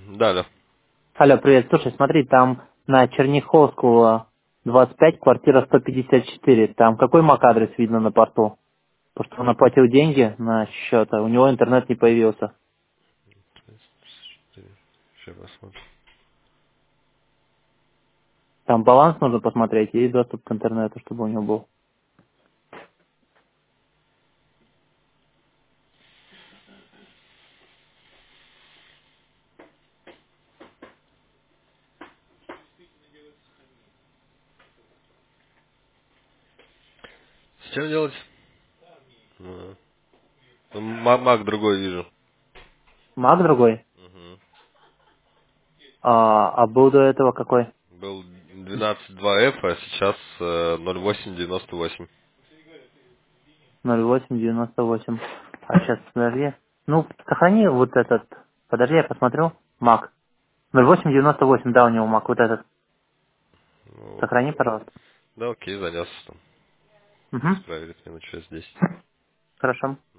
Да, да. Алло, привет. Слушай, смотри, там на Черняховского 25, квартира 154. Там какой MAC-адрес видно на порту? Потому что он оплатил деньги на счет, а у него интернет не появился. Сейчас посмотрим. Там баланс нужно посмотреть и доступ к интернету, чтобы у него был. С чем делать? Ну, Мак другой вижу. MAC другой? Мгм. А был до этого какой? Был 12.2F, а сейчас 08.98. 0898. А сейчас, подожди. Ну, сохрани вот этот. Подожди, я посмотрю. MAC. 0898, да, у него MAC вот этот. Ну, Сохрани, пожалуйста. да, окей, занес там. Угу. Пусть проверит минут через 10. Хорошо.